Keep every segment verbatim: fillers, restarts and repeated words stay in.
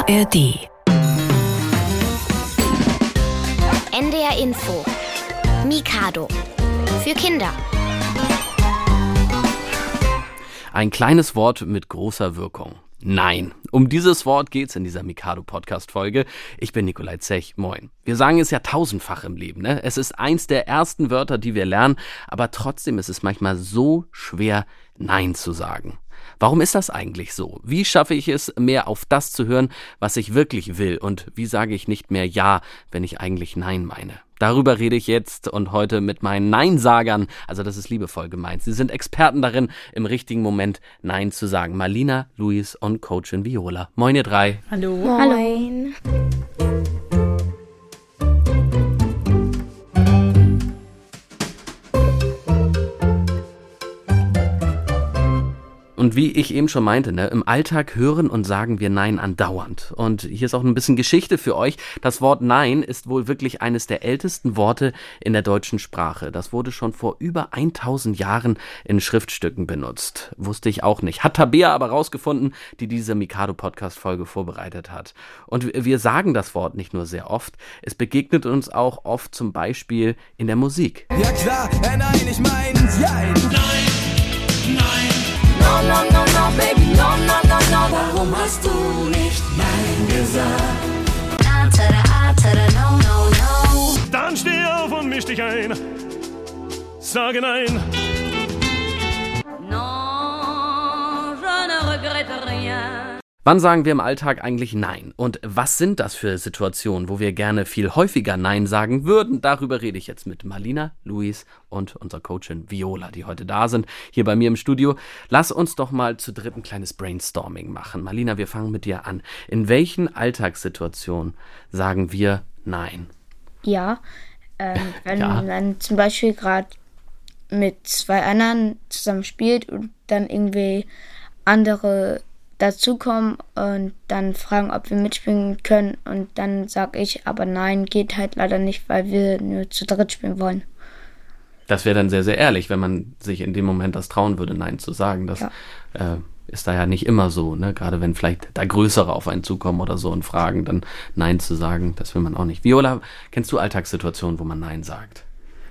A R D. N D R Info. Mikado. Für Kinder. Ein kleines Wort mit großer Wirkung. Nein. Um dieses Wort geht's in dieser Mikado-Podcast-Folge. Ich bin Nikolai Zech. Moin. Wir sagen es ja tausendfach im Leben, ne? Es ist eins der ersten Wörter, die wir lernen, aber trotzdem ist es manchmal so schwer, Nein zu sagen. Warum ist das eigentlich so? Wie schaffe ich es, mehr auf das zu hören, was ich wirklich will? Und wie sage ich nicht mehr Ja, wenn ich eigentlich Nein meine? Darüber rede ich jetzt und heute mit meinen Neinsagern. Also das ist liebevoll gemeint. Sie sind Experten darin, im richtigen Moment Nein zu sagen. Marlina, Luis und Coachin Viola. Moin ihr drei. Hallo. Moin. Und wie ich eben schon meinte, ne, im Alltag hören und sagen wir Nein andauernd. Und hier ist auch ein bisschen Geschichte für euch. Das Wort Nein ist wohl wirklich eines der ältesten Worte in der deutschen Sprache. Das wurde schon vor über tausend Jahren in Schriftstücken benutzt. Wusste ich auch nicht. Hat Tabea aber rausgefunden, die diese Mikado-Podcast-Folge vorbereitet hat. Und wir sagen das Wort nicht nur sehr oft, es begegnet uns auch oft zum Beispiel in der Musik. Ja klar, äh, nein, ich mein's, ja. Nein, nein. No, no, no, no, baby, no, no, no, no. Warum hast du nicht Nein gesagt? Ah, tada, ah, tada, no, no, no. Dann steh auf und misch dich ein. Sage Nein. Non, je ne regrette rien. Wann sagen wir im Alltag eigentlich Nein? Und was sind das für Situationen, wo wir gerne viel häufiger Nein sagen würden? Darüber rede ich jetzt mit Marlina, Luis und unserer Coachin Viola, die heute da sind, hier bei mir im Studio. Lass uns doch mal zu dritt ein kleines Brainstorming machen. Marlina, wir fangen mit dir an. In welchen Alltagssituationen sagen wir Nein? Ja, ähm, wenn Ja. man zum Beispiel gerade mit zwei anderen zusammen spielt und dann irgendwie andere dazukommen und dann fragen, ob wir mitspielen können, und dann sage ich, aber nein, geht halt leider nicht, weil wir nur zu dritt spielen wollen. Das wäre dann sehr, sehr ehrlich, wenn man sich in dem Moment das trauen würde, Nein zu sagen. Das Ja. äh, ist da ja nicht immer so, ne? Gerade wenn vielleicht da Größere auf einen zukommen oder so und fragen, dann Nein zu sagen, das will man auch nicht. Viola, kennst du Alltagssituationen, wo man Nein sagt?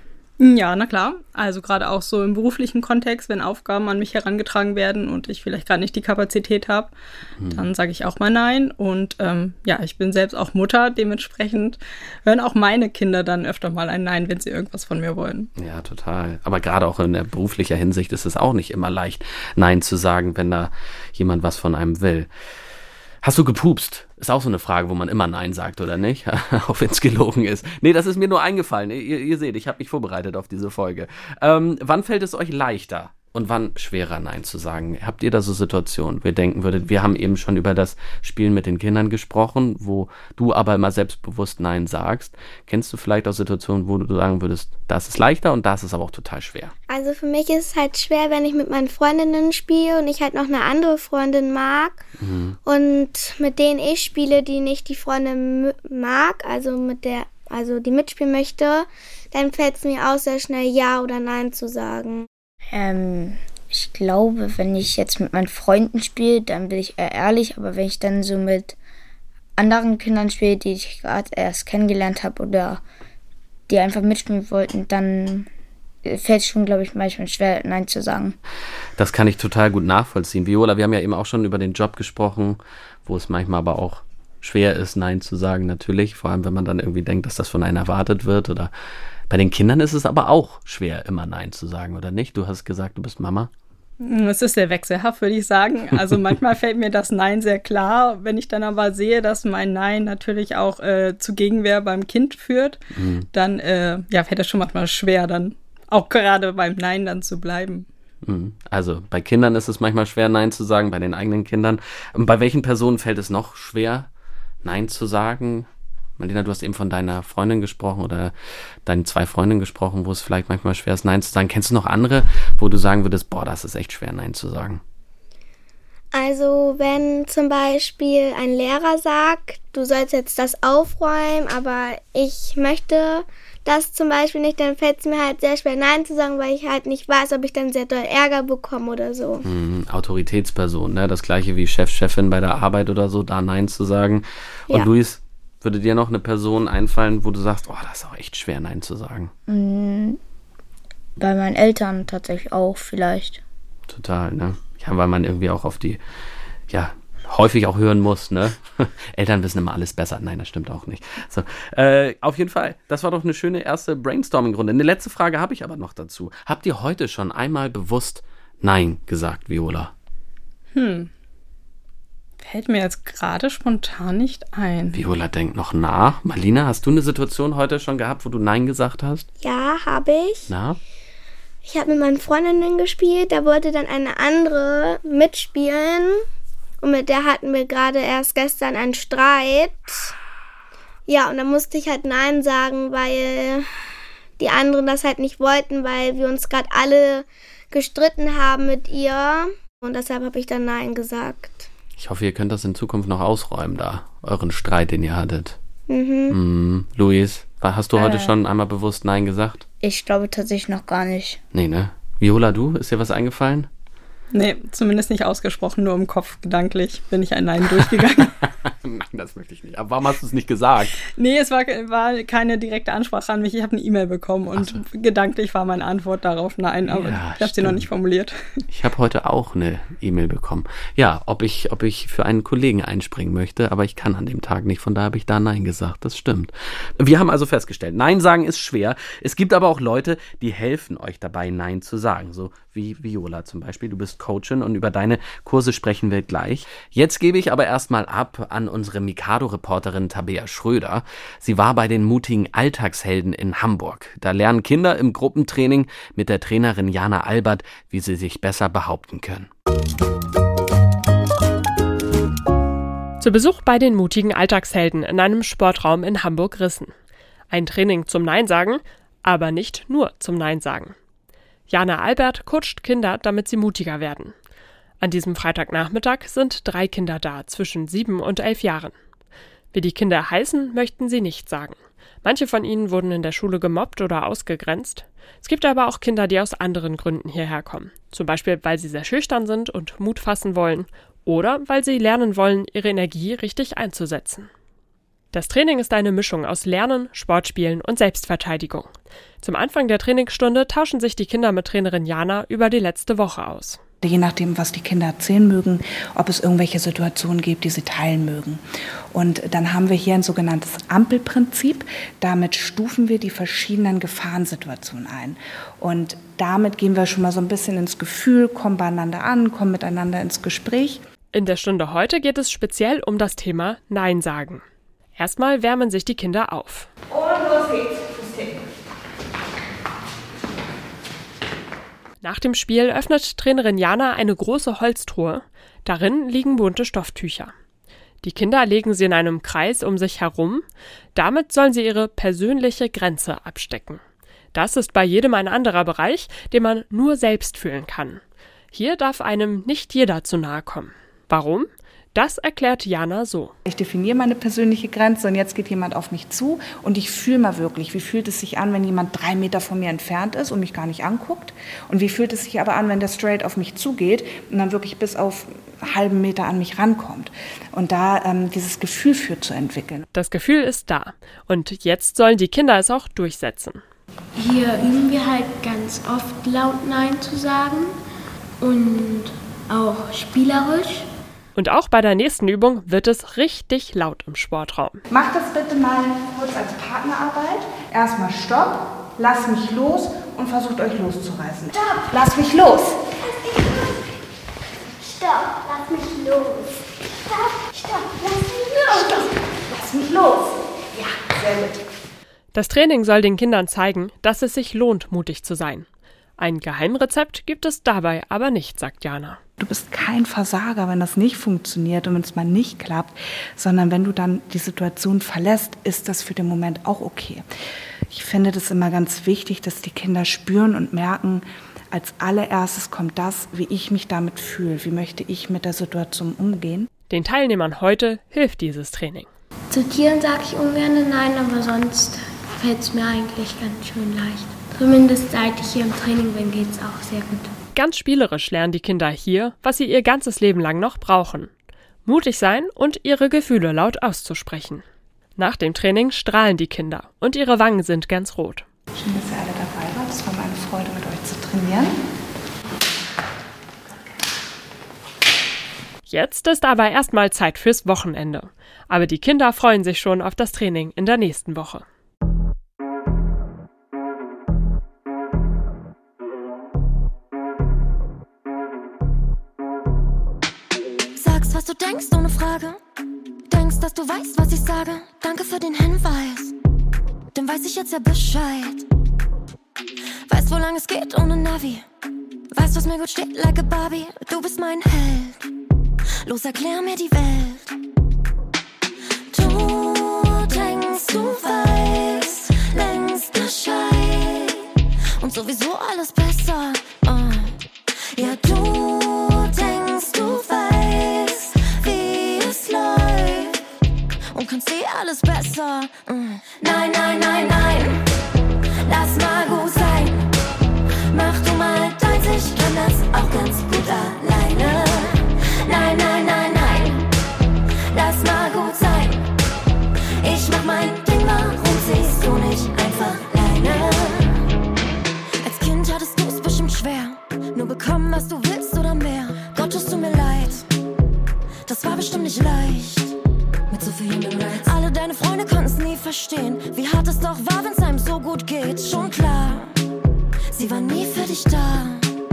Ja, na klar. Also gerade auch so im beruflichen Kontext, wenn Aufgaben an mich herangetragen werden und ich vielleicht gerade nicht die Kapazität habe, hm. dann sage ich auch mal Nein. Und ähm, ja, ich bin selbst auch Mutter, dementsprechend hören auch meine Kinder dann öfter mal ein Nein, wenn sie irgendwas von mir wollen. Ja, total. Aber gerade auch in der beruflicher Hinsicht ist es auch nicht immer leicht, Nein zu sagen, wenn da jemand was von einem will. Hast du gepupst? Ist auch so eine Frage, wo man immer Nein sagt, oder nicht? Auch wenn es gelogen ist. Nee, das ist mir nur eingefallen. Ihr, ihr seht, ich habe mich vorbereitet auf diese Folge. Ähm, wann fällt es euch leichter und wann schwerer, Nein zu sagen? Habt ihr da so Situationen, wo ihr denken würdet, wir haben eben schon über das Spielen mit den Kindern gesprochen, wo du aber immer selbstbewusst Nein sagst. Kennst du vielleicht auch Situationen, wo du sagen würdest, das ist leichter und das ist aber auch total schwer? Also für mich ist es halt schwer, wenn ich mit meinen Freundinnen spiele und ich halt noch eine andere Freundin mag. Mhm. Und mit denen ich spiele, die nicht die Freundin m- mag, also mit der, also die mitspielen möchte, dann fällt es mir auch sehr schnell Ja oder Nein zu sagen. Ähm, ich glaube, wenn ich jetzt mit meinen Freunden spiele, dann bin ich eher ehrlich, aber wenn ich dann so mit anderen Kindern spiele, die ich gerade erst kennengelernt habe oder die einfach mitspielen wollten, dann fällt es schon, glaube ich, manchmal schwer, Nein zu sagen. Das kann ich total gut nachvollziehen. Viola, wir haben ja eben auch schon über den Job gesprochen, wo es manchmal aber auch schwer ist, Nein zu sagen, natürlich. Vor allem, wenn man dann irgendwie denkt, dass das von einem erwartet wird. Oder bei den Kindern ist es aber auch schwer, immer Nein zu sagen, oder nicht? Du hast gesagt, du bist Mama. Es ist sehr wechselhaft, würde ich sagen. Also manchmal fällt mir das Nein sehr klar. Wenn ich dann aber sehe, dass mein Nein natürlich auch äh, zu Gegenwehr beim Kind führt, mhm. dann äh, ja, fällt das schon manchmal schwer, dann auch gerade beim Nein dann zu bleiben. Also bei Kindern ist es manchmal schwer, Nein zu sagen, bei den eigenen Kindern. Bei welchen Personen fällt es noch schwer, Nein zu sagen? Marlina, du hast eben von deiner Freundin gesprochen oder deinen zwei Freundinnen gesprochen, wo es vielleicht manchmal schwer ist, Nein zu sagen. Kennst du noch andere, wo du sagen würdest, boah, das ist echt schwer, Nein zu sagen? Also wenn zum Beispiel ein Lehrer sagt, du sollst jetzt das aufräumen, aber ich möchte das zum Beispiel nicht, dann fällt es mir halt sehr schwer, Nein zu sagen, weil ich halt nicht weiß, ob ich dann sehr doll Ärger bekomme oder so. Mhm, Autoritätsperson, ne? Das gleiche wie Chef, Chefin bei der Arbeit oder so, da Nein zu sagen. Und Ja. Luis, würde dir noch eine Person einfallen, wo du sagst, oh, das ist auch echt schwer, Nein zu sagen? Mm, Bei meinen Eltern tatsächlich auch vielleicht. Total, ne? Ja, weil man irgendwie auch auf die, ja, häufig auch hören muss, ne? Eltern wissen immer alles besser. Nein, das stimmt auch nicht. So, äh, auf jeden Fall, das war doch eine schöne erste Brainstorming-Runde. Eine letzte Frage habe ich aber noch dazu. Habt ihr heute schon einmal bewusst Nein gesagt, Viola? Hm. Fällt mir jetzt gerade spontan nicht ein. Viola denkt noch nach. Marlina, hast du eine Situation heute schon gehabt, wo du Nein gesagt hast? Ja, habe ich. Na? Ich habe mit meinen Freundinnen gespielt, da wollte dann eine andere mitspielen. Und mit der hatten wir gerade erst gestern einen Streit. Ja, und dann musste ich halt Nein sagen, weil die anderen das halt nicht wollten, weil wir uns gerade alle gestritten haben mit ihr. Und deshalb habe ich dann Nein gesagt. Ich hoffe, ihr könnt das in Zukunft noch ausräumen da, euren Streit, den ihr hattet. Mhm. Mhm. Luis, hast du heute Äh. schon einmal bewusst Nein gesagt? Ich glaube tatsächlich noch gar nicht. Nee, ne? Viola, du? Ist dir was eingefallen? Nee, zumindest nicht ausgesprochen, nur im Kopf gedanklich bin ich ein Nein durchgegangen. Nein, das möchte ich nicht. Aber warum hast du es nicht gesagt? Nee, es war, war keine direkte Ansprache an mich. Ich habe eine E-Mail bekommen und Ach so. gedanklich war meine Antwort darauf Nein, aber Ja, ich habe sie noch stimmt. nicht formuliert. Ich habe heute auch eine E-Mail bekommen. Ja, ob ich, ob ich für einen Kollegen einspringen möchte, aber ich kann an dem Tag nicht, von daher habe ich da Nein gesagt. Das stimmt. Wir haben also festgestellt, Nein sagen ist schwer. Es gibt aber auch Leute, die helfen euch dabei, Nein zu sagen. So wie Viola zum Beispiel. Du bist Coachin und über deine Kurse sprechen wir gleich. Jetzt gebe ich aber erstmal ab an unsere Mikado-Reporterin Tabea Schröder. Sie war bei den mutigen Alltagshelden in Hamburg. Da lernen Kinder im Gruppentraining mit der Trainerin Jana Albert, wie sie sich besser behaupten können. Zu Besuch bei den mutigen Alltagshelden in einem Sportraum in Hamburg-Rissen. Ein Training zum Nein sagen, aber nicht nur zum Nein sagen. Jana Albert coacht Kinder, damit sie mutiger werden. An diesem Freitagnachmittag sind drei Kinder da, zwischen sieben und elf Jahren. Wie die Kinder heißen, möchten sie nicht sagen. Manche von ihnen wurden in der Schule gemobbt oder ausgegrenzt. Es gibt aber auch Kinder, die aus anderen Gründen hierher kommen. Zum Beispiel, weil sie sehr schüchtern sind und Mut fassen wollen. Oder weil sie lernen wollen, ihre Energie richtig einzusetzen. Das Training ist eine Mischung aus Lernen, Sportspielen und Selbstverteidigung. Zum Anfang der Trainingsstunde tauschen sich die Kinder mit Trainerin Jana über die letzte Woche aus. Je nachdem, was die Kinder erzählen mögen, ob es irgendwelche Situationen gibt, die sie teilen mögen. Und dann haben wir hier ein sogenanntes Ampelprinzip. Damit stufen wir die verschiedenen Gefahrensituationen ein. Und damit gehen wir schon mal so ein bisschen ins Gefühl, kommen beieinander an, kommen miteinander ins Gespräch. In der Stunde heute geht es speziell um das Thema Nein sagen. Erstmal wärmen sich die Kinder auf. Und los geht's. Nach dem Spiel öffnet Trainerin Jana eine große Holztruhe. Darin liegen bunte Stofftücher. Die Kinder legen sie in einem Kreis um sich herum. Damit sollen sie ihre persönliche Grenze abstecken. Das ist bei jedem ein anderer Bereich, den man nur selbst fühlen kann. Hier darf einem nicht jeder zu nahe kommen. Warum? Das erklärt Jana so. Ich definiere meine persönliche Grenze und jetzt geht jemand auf mich zu und ich fühle mal wirklich, wie fühlt es sich an, wenn jemand drei Meter von mir entfernt ist und mich gar nicht anguckt, und wie fühlt es sich aber an, wenn der straight auf mich zugeht und dann wirklich bis auf einen halben Meter an mich rankommt, und da ähm, dieses Gefühl für zu entwickeln. Das Gefühl ist da und jetzt sollen die Kinder es auch durchsetzen. Hier üben wir halt ganz oft laut Nein zu sagen und auch spielerisch. Und auch bei der nächsten Übung wird es richtig laut im Sportraum. Mach das bitte mal kurz als Partnerarbeit. Erstmal Stopp, lasst mich los und versucht euch loszureißen. Stopp! Lasst mich los! Stopp, lass mich los! Stopp, stopp, lass mich los! Stopp, lass mich los! Ja, sehr gut. Das Training soll den Kindern zeigen, dass es sich lohnt, mutig zu sein. Ein Geheimrezept gibt es dabei aber nicht, sagt Jana. Du bist kein Versager, wenn das nicht funktioniert und wenn es mal nicht klappt, sondern wenn du dann die Situation verlässt, ist das für den Moment auch okay. Ich finde das immer ganz wichtig, dass die Kinder spüren und merken, als allererstes kommt das, wie ich mich damit fühle, wie möchte ich mit der Situation umgehen. Den Teilnehmern heute hilft dieses Training. Zu Tieren sage ich ungern Nein, aber sonst fällt es mir eigentlich ganz schön leicht. Zumindest seit ich hier im Training bin, geht es auch sehr gut. Ganz spielerisch lernen die Kinder hier, was sie ihr ganzes Leben lang noch brauchen. Mutig sein und ihre Gefühle laut auszusprechen. Nach dem Training strahlen die Kinder und ihre Wangen sind ganz rot. Schön, dass ihr alle dabei wart. Es war meine Freude, mit euch zu trainieren. Jetzt ist aber erstmal Zeit fürs Wochenende. Aber die Kinder freuen sich schon auf das Training in der nächsten Woche. Sagst, was du denkst, ohne Frage. Denkst, dass du weißt, was ich sage. Danke für den Hinweis. Dann weiß ich jetzt ja Bescheid. Weißt, wo lang es geht ohne Navi. Weißt, was mir gut steht, like a Barbie. Du bist mein Held. Los, erklär mir die Welt. Du denkst, du weißt längst Bescheid. Und sowieso alles besser. Uh. Ja, du denkst, du weißt, wie es läuft. Und kannst eh alles besser. Uh. Nein, nein, nein, nein. Lass mal gut sein. Mach du mal deins, ich kann das auch ganz gut alleine. Nein, nein, nein, nein, lass mal gut sein. Ich mach mein Ding, warum siehst du nicht einfach alleine? Als Kind hattest du es bestimmt schwer. Nur bekommen, was du willst oder mehr. Gott, tust du mir leid. Das war bestimmt nicht leicht. Mit so vielen Rights. Alle deine Freunde konnten's nie verstehen. Wie hart es doch war, wenn's einem so gut geht. Schon klar, sie war nie für dich da.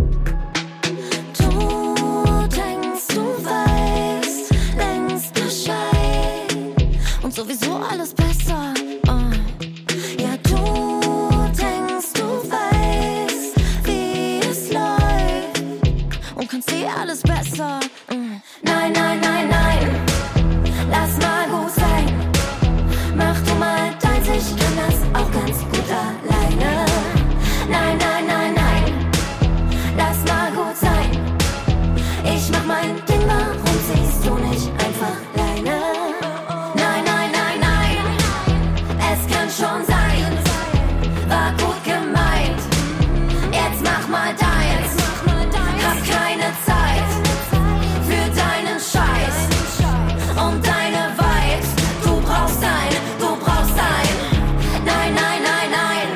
Sowieso alles besser. Uh. Ja, du denkst, du weißt, wie es läuft. Und kannst eh alles besser. Uh. Nein, nein, nein, nein. Lass mal gut sein. Mach du mal deins, ich kann das auch ganz gut alleine. Nein, nein, nein, nein. Lass mal gut sein. Ich mach mein Ding, warum siehst du nicht einfach alleine? Schon sein, war gut gemeint. Jetzt mach mal deins. Hab keine Zeit für deinen Scheiß und deine Vibes. Du brauchst ein, du brauchst ein. Nein, nein, nein, nein.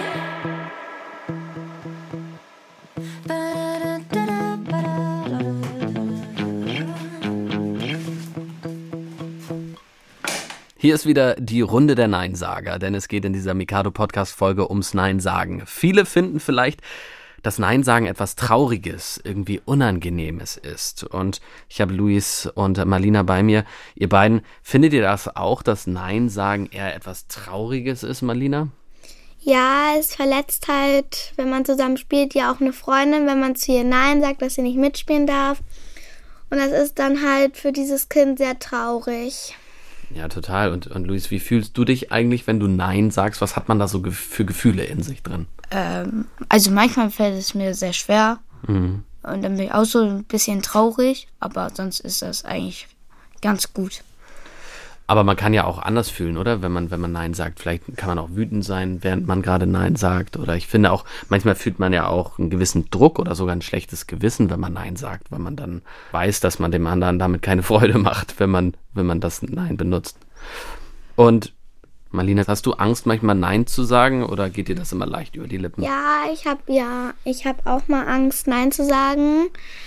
Hier ist wieder die Runde der Neinsager, denn es geht in dieser Mikado-Podcast-Folge ums Neinsagen. Viele finden vielleicht, dass Neinsagen etwas Trauriges, irgendwie Unangenehmes ist. Und ich habe Luis und Marlina bei mir. Ihr beiden, findet ihr das auch, dass Neinsagen eher etwas Trauriges ist, Marlina? Ja, es verletzt halt, wenn man zusammen spielt, ja auch eine Freundin, wenn man zu ihr Nein sagt, dass sie nicht mitspielen darf. Und das ist dann halt für dieses Kind sehr traurig. Ja, total. Und, und Luis, wie fühlst du dich eigentlich, wenn du Nein sagst? Was hat man da so ge- für Gefühle in sich drin? Ähm, also manchmal fällt es mir sehr schwer. Mhm. Und dann bin ich auch so ein bisschen traurig. Aber sonst ist das eigentlich ganz gut. Aber man kann ja auch anders fühlen, oder? Wenn man, wenn man Nein sagt. Vielleicht kann man auch wütend sein, während man gerade Nein sagt. Oder ich finde auch, manchmal fühlt man ja auch einen gewissen Druck oder sogar ein schlechtes Gewissen, wenn man Nein sagt. Weil man dann weiß, dass man dem anderen damit keine Freude macht, wenn man, wenn man das Nein benutzt. Und Marlina, hast du Angst, manchmal Nein zu sagen? Oder geht dir das immer leicht über die Lippen? Ja, ich habe ja, ich habe auch mal Angst, Nein zu sagen.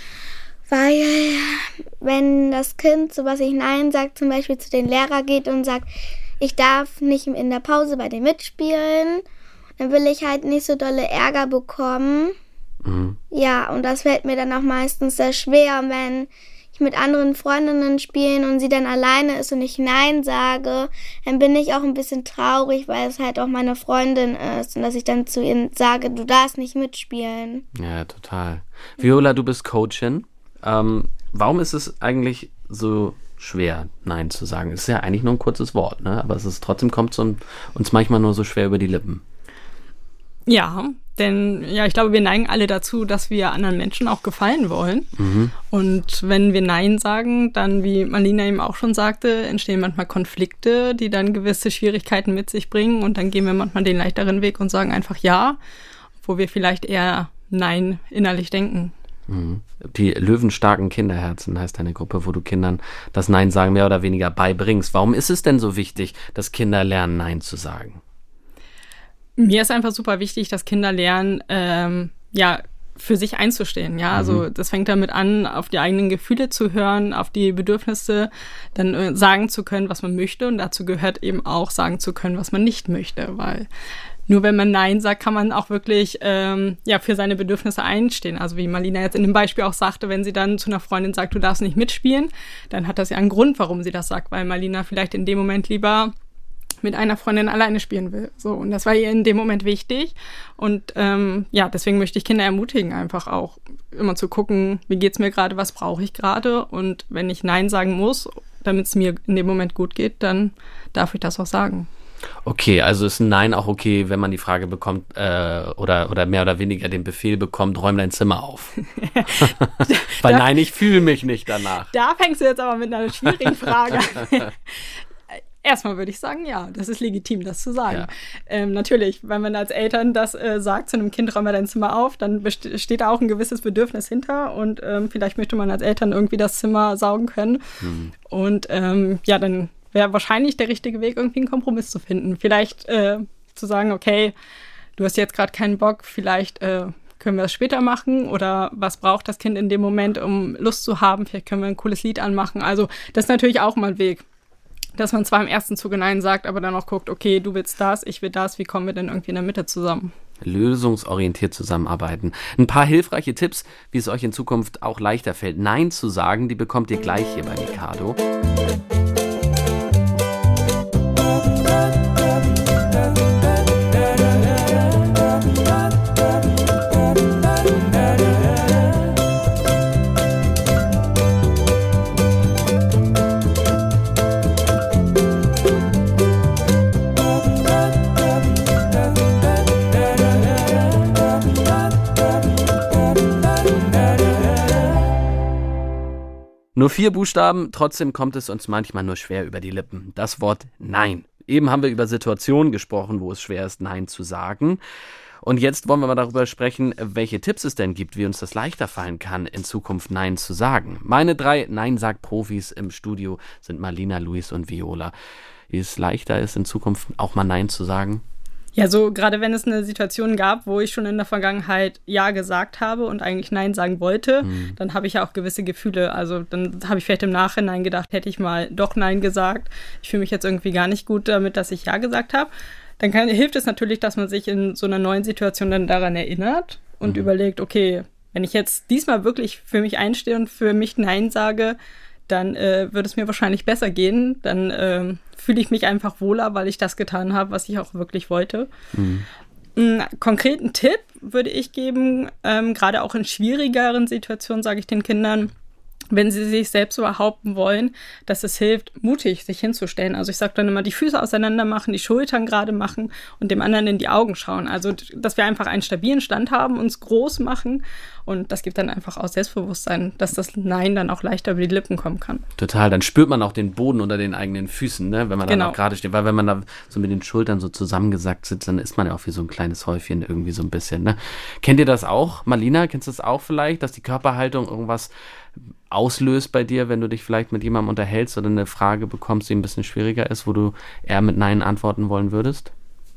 Weil, wenn das Kind, so was ich Nein sagt, zum Beispiel zu den Lehrer geht und sagt, ich darf nicht in der Pause bei dem mitspielen, dann will ich halt nicht so dolle Ärger bekommen. Mhm. Ja, und das fällt mir dann auch meistens sehr schwer, wenn ich mit anderen Freundinnen spiele und sie dann alleine ist und ich Nein sage, dann bin ich auch ein bisschen traurig, weil es halt auch meine Freundin ist und dass ich dann zu ihr sage, du darfst nicht mitspielen. Ja, total. Viola, du bist Coachin. Ähm, warum ist es eigentlich so schwer, Nein zu sagen? Es ist ja eigentlich nur ein kurzes Wort, ne? Aber es ist trotzdem kommt es uns manchmal nur so schwer über die Lippen. Ja, denn ja, ich glaube, wir neigen alle dazu, dass wir anderen Menschen auch gefallen wollen. Mhm. Und wenn wir Nein sagen, dann, wie Marlina eben auch schon sagte, entstehen manchmal Konflikte, die dann gewisse Schwierigkeiten mit sich bringen. Und dann gehen wir manchmal den leichteren Weg und sagen einfach Ja, wo wir vielleicht eher Nein innerlich denken. Mhm. Die löwenstarken Kinderherzen heißt eine Gruppe, wo du Kindern das Nein sagen mehr oder weniger beibringst. Warum ist es denn so wichtig, dass Kinder lernen, Nein zu sagen? Mir ist einfach super wichtig, dass Kinder lernen, ähm, ja, für sich einzustehen. Ja, also mhm. das fängt damit an, auf die eigenen Gefühle zu hören, auf die Bedürfnisse, dann äh, sagen zu können, was man möchte. Und dazu gehört eben auch, sagen zu können, was man nicht möchte. Weil nur wenn man Nein sagt, kann man auch wirklich ähm, ja, für seine Bedürfnisse einstehen. Also wie Marlina jetzt in dem Beispiel auch sagte, wenn sie dann zu einer Freundin sagt, du darfst nicht mitspielen, dann hat das ja einen Grund, warum sie das sagt. Weil Marlina vielleicht in dem Moment lieber mit einer Freundin alleine spielen will. So, und das war ihr in dem Moment wichtig. Und ähm, ja, deswegen möchte ich Kinder ermutigen, einfach auch immer zu gucken, wie geht's mir gerade, was brauche ich gerade. Und wenn ich Nein sagen muss, damit es mir in dem Moment gut geht, dann darf ich das auch sagen. Okay, also ist ein Nein auch okay, wenn man die Frage bekommt äh, oder, oder mehr oder weniger den Befehl bekommt, räum dein Zimmer auf. Weil da, nein, ich fühle mich nicht danach. Da fängst du jetzt aber mit einer schwierigen Frage an. Erstmal würde ich sagen, ja, das ist legitim, das zu sagen. Ja. Ähm, natürlich, wenn man als Eltern das äh, sagt zu einem Kind, räum mal dein Zimmer auf, dann best- steht da auch ein gewisses Bedürfnis hinter und ähm, vielleicht möchte man als Eltern irgendwie das Zimmer saugen können. Mhm. Und ähm, ja, dann wäre wahrscheinlich der richtige Weg, irgendwie einen Kompromiss zu finden. Vielleicht äh, zu sagen, okay, du hast jetzt gerade keinen Bock, vielleicht äh, können wir es später machen oder was braucht das Kind in dem Moment, um Lust zu haben, vielleicht können wir ein cooles Lied anmachen. Also das ist natürlich auch mal ein Weg. Dass man zwar im ersten Zuge Nein sagt, aber dann auch guckt, okay, du willst das, ich will das, wie kommen wir denn irgendwie in der Mitte zusammen? Lösungsorientiert zusammenarbeiten. Ein paar hilfreiche Tipps, wie es euch in Zukunft auch leichter fällt, Nein zu sagen, die bekommt ihr gleich hier bei Mikado. Nur vier Buchstaben, trotzdem kommt es uns manchmal nur schwer über die Lippen. Das Wort Nein. Eben haben wir über Situationen gesprochen, wo es schwer ist, Nein zu sagen. Und jetzt wollen wir mal darüber sprechen, welche Tipps es denn gibt, wie uns das leichter fallen kann, in Zukunft Nein zu sagen. Meine drei Nein-Sag-Profis im Studio sind Marlina, Luis und Viola. Wie es leichter ist, in Zukunft auch mal Nein zu sagen? Ja, so gerade wenn es eine Situation gab, wo ich schon in der Vergangenheit Ja gesagt habe und eigentlich Nein sagen wollte, mhm. dann habe ich ja auch gewisse Gefühle. Also dann habe ich vielleicht im Nachhinein gedacht, hätte ich mal doch Nein gesagt. Ich fühle mich jetzt irgendwie gar nicht gut damit, dass ich Ja gesagt habe. Dann kann, hilft es natürlich, dass man sich in so einer neuen Situation dann daran erinnert und mhm. überlegt, okay, wenn ich jetzt diesmal wirklich für mich einstehe und für mich Nein sage, dann äh, würde es mir wahrscheinlich besser gehen. Dann äh, fühle ich mich einfach wohler, weil ich das getan habe, was ich auch wirklich wollte. Mhm. Einen konkreten Tipp würde ich geben, ähm, gerade auch in schwierigeren Situationen, sage ich den Kindern, wenn sie sich selbst behaupten wollen, dass es hilft, mutig sich hinzustellen. Also ich sage dann immer, die Füße auseinander machen, die Schultern gerade machen und dem anderen in die Augen schauen. Also dass wir einfach einen stabilen Stand haben, uns groß machen und das gibt dann einfach auch Selbstbewusstsein, dass das Nein dann auch leichter über die Lippen kommen kann. Total, dann spürt man auch den Boden unter den eigenen Füßen, ne? Wenn man dann genau. auch gerade steht. Weil wenn man da so mit den Schultern so zusammengesackt sitzt, dann ist man ja auch wie so ein kleines Häufchen irgendwie so ein bisschen. Ne? Kennt ihr das auch? Marlina, kennst du das auch vielleicht, dass die Körperhaltung irgendwas auslöst bei dir, wenn du dich vielleicht mit jemandem unterhältst oder eine Frage bekommst, die ein bisschen schwieriger ist, wo du eher mit Nein antworten wollen würdest?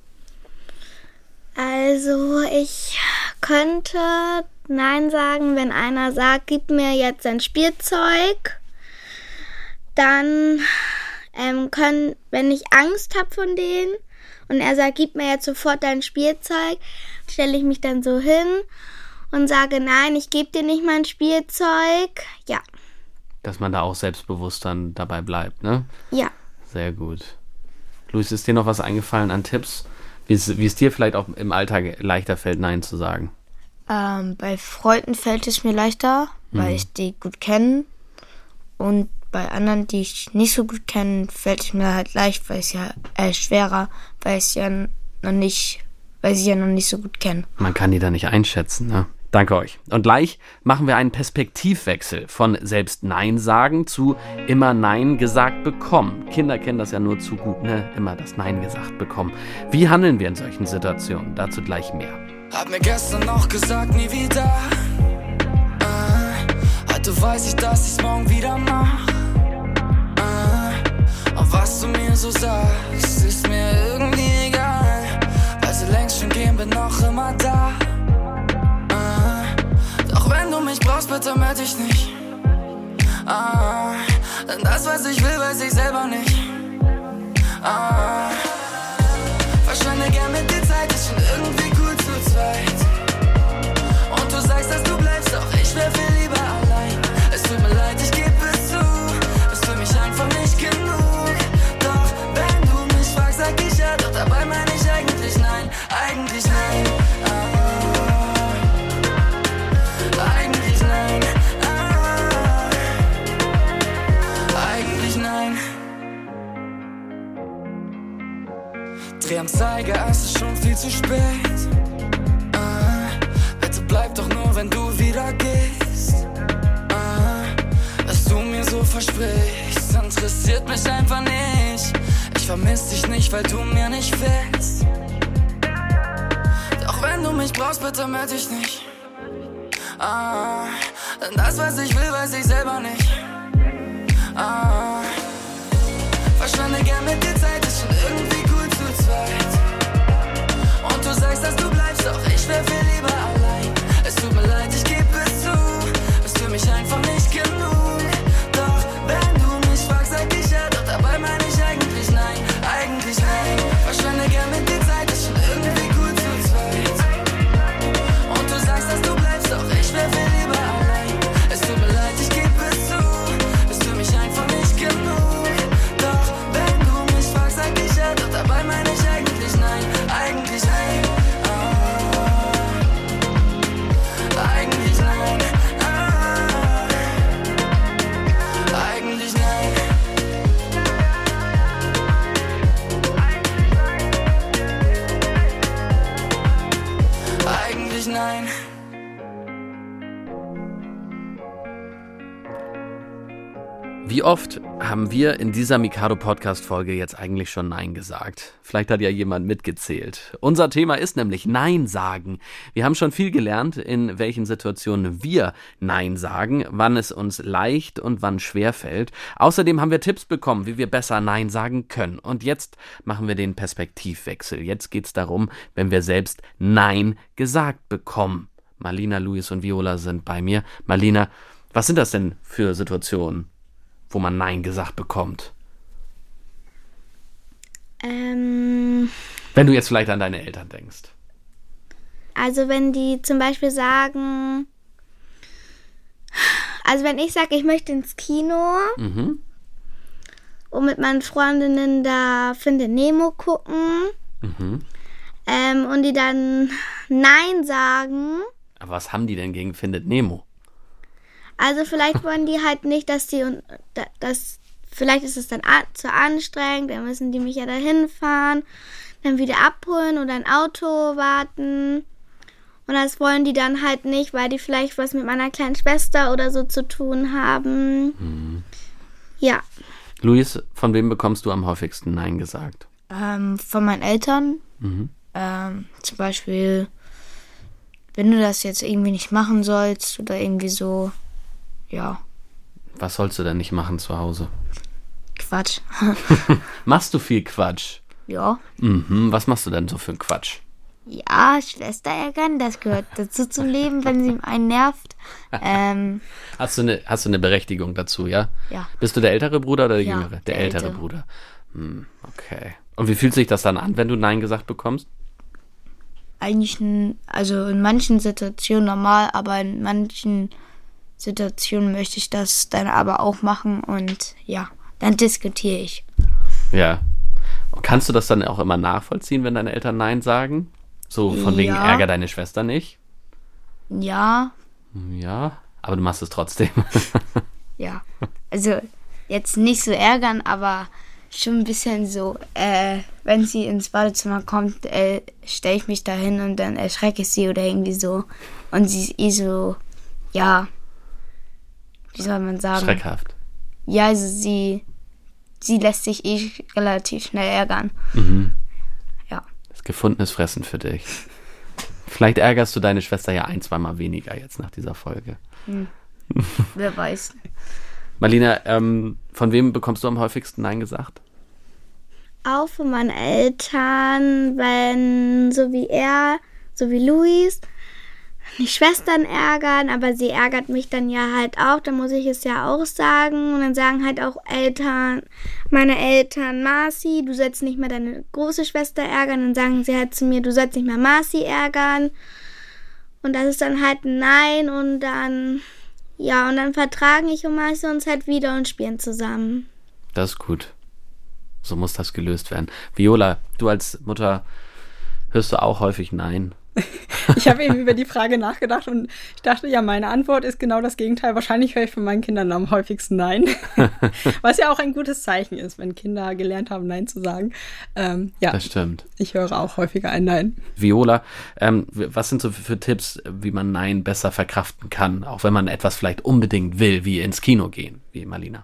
Also ich könnte Nein sagen, wenn einer sagt, gib mir jetzt ein Spielzeug. Dann ähm, können, wenn ich Angst habe von denen und er sagt, gib mir jetzt sofort dein Spielzeug, stelle ich mich dann so hin und sage, nein, ich gebe dir nicht mein Spielzeug. Ja. Dass man da auch selbstbewusst dann dabei bleibt, ne? Ja. Sehr gut. Luis, ist dir noch was eingefallen an Tipps, wie es, wie es dir vielleicht auch im Alltag leichter fällt, Nein zu sagen? Ähm, bei Freunden fällt es mir leichter, weil mhm. ich die gut kenne. Und bei anderen, die ich nicht so gut kenne, fällt es mir halt leicht, weil es ja äh, schwerer, weil ich ja noch nicht weil sie ja noch nicht so gut kennen. Man kann die da nicht einschätzen, ne? Danke euch. Und gleich machen wir einen Perspektivwechsel von selbst Nein sagen zu immer Nein gesagt bekommen. Kinder kennen das ja nur zu gut, ne? Immer das Nein gesagt bekommen. Wie handeln wir in solchen Situationen? Dazu gleich mehr. Hab mir gestern noch gesagt, nie wieder. Äh, heute weiß ich, dass ich's morgen wieder mach. Äh, und was du mir so sagst, ist mir irgendwie egal. Weil sie längst schon gehen, bin noch immer da. Wenn du mich brauchst, bitte meld dich nicht. Ah, denn das, was ich will, weiß ich selber nicht. Ah, verschwende gern mit dir Zeit, ist schon irgendwie cool zu zweit. Und du sagst, dass du bleibst, doch ich wär viel lieber allein. Es tut mir leid, ich geb es zu, bist für mich einfach nicht genug. Doch wenn du mich fragst, sag ich ja, doch dabei meine ich eigentlich nein, eigentlich nein. Ah, eigentlich nein, ah, eigentlich nein. Dreh am Zeiger, es ist schon viel zu spät. Ah, bitte bleib doch nur, wenn du wieder gehst. Ah, was du mir so versprichst, interessiert mich einfach nicht. Ich vermiss dich nicht, weil du mir nicht fehlst. Doch wenn du mich brauchst, bitte meld dich nicht. Ah, denn das, was ich will, weiß ich selber nicht. Ah, verschwende gern mit dir Zeit, ist schon irgendwie cool zu zweit. Und du sagst, dass du bleibst, doch ich wär viel lieber allein. Es tut mir leid, ich geb es zu, bist für mich einfach nicht genug. Doch wenn du mich fragst, sag ich ja, doch dabei meine ich eigentlich nein, eigentlich nein. Verschwende gern mit dir Zeit, ist schon irgendwie cool zu zweit. Und du sagst, dass du bleibst, doch ich wär viel lieber allein. Es tut mir leid, ich geb es zu, bist für mich einfach nicht genug. Doch wenn du mich fragst, sag ich ja, doch dabei meine ich eigentlich nein, eigentlich nein. Ah, eigentlich nein. Ah, eigentlich nein. Eigentlich nein. Wie oft haben wir in dieser Mikado-Podcast-Folge jetzt eigentlich schon Nein gesagt? Vielleicht hat ja jemand mitgezählt. Unser Thema ist nämlich Nein sagen. Wir haben schon viel gelernt, in welchen Situationen wir Nein sagen, wann es uns leicht und wann schwer fällt. Außerdem haben wir Tipps bekommen, wie wir besser Nein sagen können. Und jetzt machen wir den Perspektivwechsel. Jetzt geht es darum, wenn wir selbst Nein gesagt bekommen. Marlina, Luis und Viola sind bei mir. Marlina, was sind das denn für Situationen, wo man Nein gesagt bekommt? Ähm, Wenn du jetzt vielleicht an deine Eltern denkst. also wenn die zum Beispiel sagen, also wenn ich sage, ich möchte ins Kino Mhm. und mit meinen Freundinnen da Findet Nemo gucken, Mhm. ähm, und die dann Nein sagen, Aber was haben die denn gegen Findet Nemo? also vielleicht wollen die halt nicht, dass die, und das, vielleicht ist es dann a- zu anstrengend, dann müssen die mich ja dahin fahren, dann wieder abholen oder ein Auto warten. Und das wollen die dann halt nicht, weil die vielleicht was mit meiner kleinen Schwester oder so zu tun haben. Mhm. Ja. Luis, von wem bekommst du am häufigsten Nein gesagt? Ähm, von meinen Eltern. Mhm. Ähm, zum Beispiel, wenn du das jetzt irgendwie nicht machen sollst oder irgendwie so, ja, Was sollst du denn nicht machen zu Hause? Quatsch. Machst du viel Quatsch? Ja. Mhm. Was machst du denn so für einen Quatsch? Ja, Schwester ärgern, das gehört dazu zum Leben, wenn sie einen nervt. Ähm, Hast du eine, hast du eine Berechtigung dazu, ja? Ja. Bist du der ältere Bruder oder der Ja, jüngere? Der, der ältere Ältere. Bruder. Hm, okay. Und wie fühlt sich das dann an, wenn du Nein gesagt bekommst? eigentlich, n- also in manchen Situationen normal, aber in manchen Situationen möchte ich das dann aber auch machen und ja, dann diskutiere ich. Ja. Und kannst du das dann auch immer nachvollziehen, wenn deine Eltern Nein sagen? So von wegen Ja. Ärger deine Schwester nicht? Ja, Ja, aber du machst es trotzdem. ja. Also jetzt nicht so ärgern, aber schon ein bisschen so, äh, wenn sie ins Badezimmer kommt, äh, stelle ich mich da hin und dann erschrecke ich sie oder irgendwie so. Und sie ist eh so, ja, wie soll man sagen? Schreckhaft. Ja, also sie, sie lässt sich eh relativ schnell ärgern. Mhm. Ja. Das ist gefundenes Fressen für dich. Vielleicht ärgerst du deine Schwester ja ein, zweimal weniger jetzt nach dieser Folge. Hm. Wer weiß. Marlina, ähm, von wem bekommst du am häufigsten Nein gesagt? Auch von meinen Eltern, wenn so wie er, so wie Luis, die Schwestern ärgern, aber sie ärgert mich dann ja halt auch, dann muss ich es ja auch sagen. Und dann sagen halt auch Eltern, meine Eltern, Marci, du sollst nicht mehr deine große Schwester ärgern. Dann sagen sie halt zu mir, du sollst nicht mehr Marci ärgern. Und das ist dann halt ein Nein und dann, ja, und dann vertragen ich und Marci uns halt wieder und spielen zusammen. Das ist gut. So muss das gelöst werden. Viola, du als Mutter hörst du auch häufig Nein? Ich habe eben über die Frage nachgedacht und ich dachte, ja, meine Antwort ist genau das Gegenteil. Wahrscheinlich höre ich von meinen Kindern am häufigsten Nein. Was ja auch ein gutes Zeichen ist, wenn Kinder gelernt haben, Nein zu sagen. Ähm, ja, das stimmt. Ich höre auch häufiger ein Nein. Viola, ähm, was sind so für, für Tipps, wie man Nein besser verkraften kann, auch wenn man etwas vielleicht unbedingt will, wie ins Kino gehen, wie Marlina?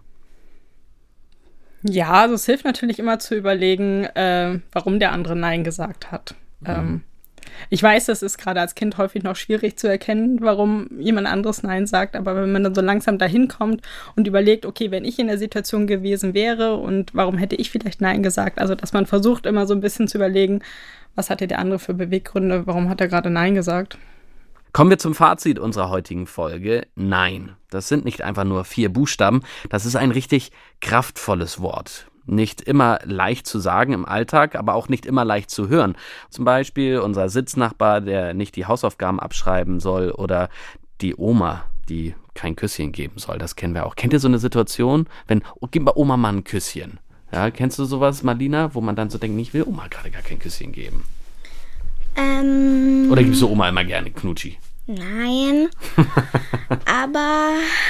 Ja, also es hilft natürlich immer zu überlegen, äh, warum der andere Nein gesagt hat. Mhm. Ähm, Ich weiß, das ist gerade als Kind häufig noch schwierig zu erkennen, warum jemand anderes Nein sagt, aber wenn man dann so langsam dahin kommt und überlegt, okay, wenn ich in der Situation gewesen wäre und warum hätte ich vielleicht Nein gesagt, also dass man versucht immer so ein bisschen zu überlegen, was hatte der andere für Beweggründe, warum hat er gerade Nein gesagt. Kommen wir zum Fazit unserer heutigen Folge. Nein, das sind nicht einfach nur vier Buchstaben, das ist ein richtig kraftvolles Wort. Nicht immer leicht zu sagen im Alltag, aber auch nicht immer leicht zu hören. Zum Beispiel unser Sitznachbar, der nicht die Hausaufgaben abschreiben soll, oder die Oma, die kein Küsschen geben soll. Das kennen wir auch. Kennt ihr so eine Situation, wenn, oh, gib mal Oma mal ein Küsschen. Ja, kennst du sowas, Marlina, wo man dann so denkt, ich will Oma gerade gar kein Küsschen geben? Ähm, Oder gibst du Oma immer gerne Knutschi? Nein, aber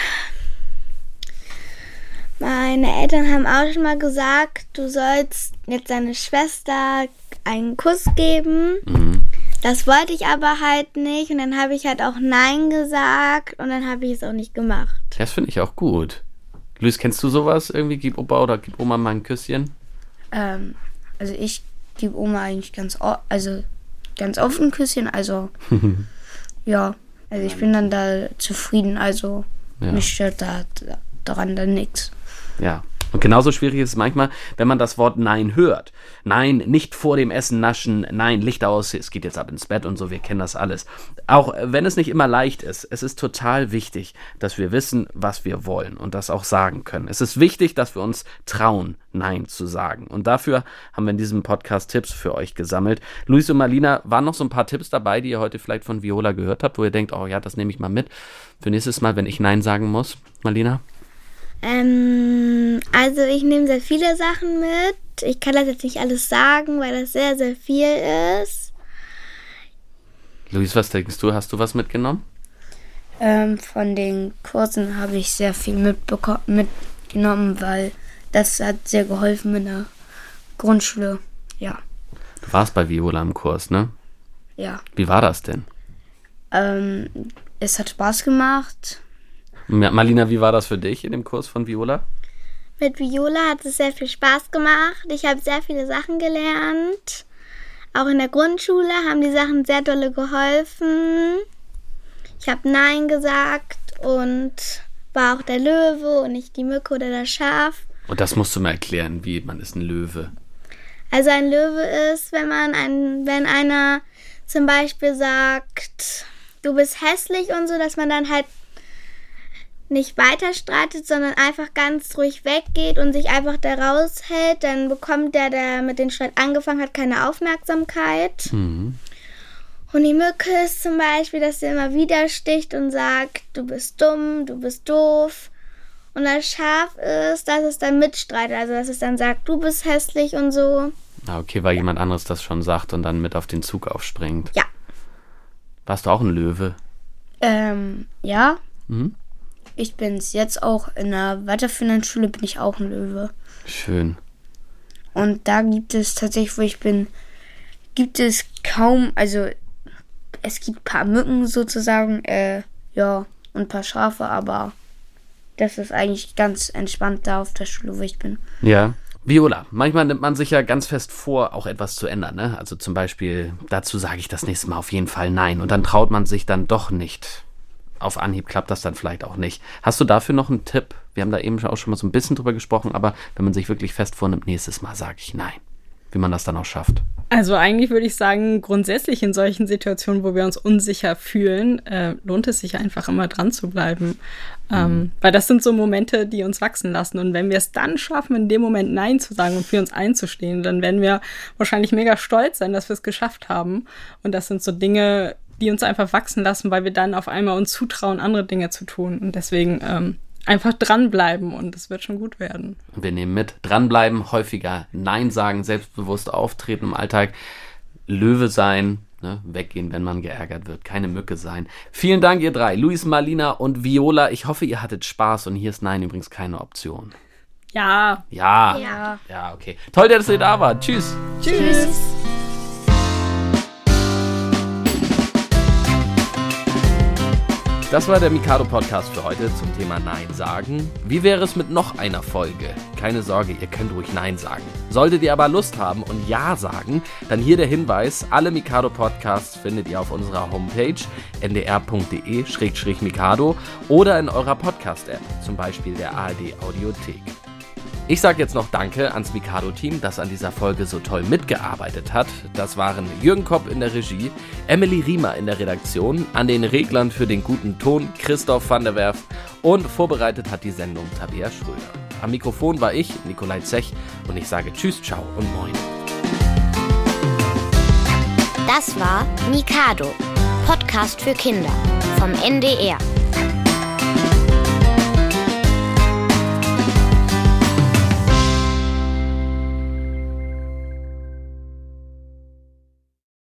meine Eltern haben auch schon mal gesagt, du sollst jetzt deine Schwester einen Kuss geben. Mhm. Das wollte ich aber halt nicht und dann habe ich halt auch Nein gesagt und dann habe ich es auch nicht gemacht. Das finde ich auch gut. Luis, kennst du sowas irgendwie? Gib Opa oder gib Oma mal ein Küsschen? Ähm, also ich gebe Oma eigentlich ganz, also ganz oft ein Küsschen, also ja, also ich bin dann da zufrieden, also ja. Mich stört da, daran dann nichts. Ja, und genauso schwierig ist es manchmal, wenn man das Wort Nein hört. Nein, nicht vor dem Essen naschen, nein, Licht aus, es geht jetzt ab ins Bett und so, wir kennen das alles. Auch wenn es nicht immer leicht ist, es ist total wichtig, dass wir wissen, was wir wollen und das auch sagen können. Es ist wichtig, dass wir uns trauen, Nein zu sagen. Und dafür haben wir in diesem Podcast Tipps für euch gesammelt. Luis und Marlina, waren noch so ein paar Tipps dabei, die ihr heute vielleicht von Viola gehört habt, wo ihr denkt, oh ja, das nehme ich mal mit für nächstes Mal, wenn ich Nein sagen muss. Marlina? Ähm, also ich nehme sehr viele Sachen mit. Ich kann das jetzt nicht alles sagen, weil das sehr, sehr viel ist. Luis, was denkst du? Hast du was mitgenommen? Ähm, von den Kursen habe ich sehr viel mitbeko- mitgenommen, weil das hat sehr geholfen in der Grundschule, ja. Du warst bei Viola im Kurs, ne? Ja. Wie war das denn? Ähm, es hat Spaß gemacht. Marlina, wie war das für dich in dem Kurs von Viola? Mit Viola hat es sehr viel Spaß gemacht. Ich habe sehr viele Sachen gelernt. Auch in der Grundschule haben die Sachen sehr dolle geholfen. Ich habe Nein gesagt und war auch der Löwe und nicht die Mücke oder das Schaf. Und das musst du mir erklären, wie man ist ein Löwe. Also ein Löwe ist, wenn man ein, wenn einer zum Beispiel sagt, du bist hässlich und so, dass man dann halt nicht weiter streitet, sondern einfach ganz ruhig weggeht und sich einfach da raushält, dann bekommt der, der mit dem Streit angefangen hat, keine Aufmerksamkeit. Mhm. Und die Mücke ist zum Beispiel, dass sie immer wieder sticht und sagt, du bist dumm, du bist doof. Und das Schaf ist, dass es dann mitstreitet, also dass es dann sagt, du bist hässlich und so. Ah, okay, weil ja. jemand anderes das schon sagt und dann mit auf den Zug aufspringt. Ja. Warst du auch ein Löwe? Ähm, ja. Mhm. Ich bin's jetzt auch. In der weiterführenden Schule bin ich auch ein Löwe. Schön. Und da gibt es tatsächlich, wo ich bin, gibt es kaum, also es gibt ein paar Mücken sozusagen, äh, ja, und ein paar Schafe, aber das ist eigentlich ganz entspannt da auf der Schule, wo ich bin. Ja. Viola, manchmal nimmt man sich ja ganz fest vor, auch etwas zu ändern, ne? Also zum Beispiel, dazu sage ich das nächste Mal auf jeden Fall nein. Und dann traut man sich dann doch nicht. Auf Anhieb klappt das dann vielleicht auch nicht. Hast du dafür noch einen Tipp? Wir haben da eben auch schon mal so ein bisschen drüber gesprochen, aber wenn man sich wirklich fest vornimmt, nächstes Mal sage ich nein. Wie man das dann auch schafft. Also eigentlich würde ich sagen, grundsätzlich in solchen Situationen, wo wir uns unsicher fühlen, äh, lohnt es sich einfach immer dran zu bleiben. Ähm, mhm. Weil das sind so Momente, die uns wachsen lassen. Und wenn wir es dann schaffen, in dem Moment Nein zu sagen und für uns einzustehen, dann werden wir wahrscheinlich mega stolz sein, dass wir es geschafft haben. Und das sind so Dinge, die uns einfach wachsen lassen, weil wir dann auf einmal uns zutrauen, andere Dinge zu tun. Und deswegen ähm, einfach dranbleiben und es wird schon gut werden. Wir nehmen mit, dranbleiben, häufiger Nein sagen, selbstbewusst auftreten im Alltag, Löwe sein, ne, weggehen, wenn man geärgert wird, keine Mücke sein. Vielen Dank, ihr drei, Luis, Marlina und Viola. Ich hoffe, ihr hattet Spaß und hier ist Nein übrigens keine Option. Ja. Ja. Ja. Ja, okay. Toll, dass ihr da wart. Tschüss. Tschüss. Das war der Mikado-Podcast für heute zum Thema Nein sagen. Wie wäre es mit noch einer Folge? Keine Sorge, ihr könnt ruhig Nein sagen. Solltet ihr aber Lust haben und Ja sagen, dann hier der Hinweis, alle Mikado-Podcasts findet ihr auf unserer Homepage n d r punkt d e slash mikado oder in eurer Podcast-App, zum Beispiel der A R D-Audiothek. Ich sage jetzt noch Danke ans Mikado-Team, das an dieser Folge so toll mitgearbeitet hat. Das waren Jürgen Kopp in der Regie, Emily Riemer in der Redaktion, an den Reglern für den guten Ton Christoph van der Werf und vorbereitet hat die Sendung Tabea Schröder. Am Mikrofon war ich, Nikolai Zech, und ich sage Tschüss, Ciao und Moin. Das war Mikado, Podcast für Kinder vom N D R.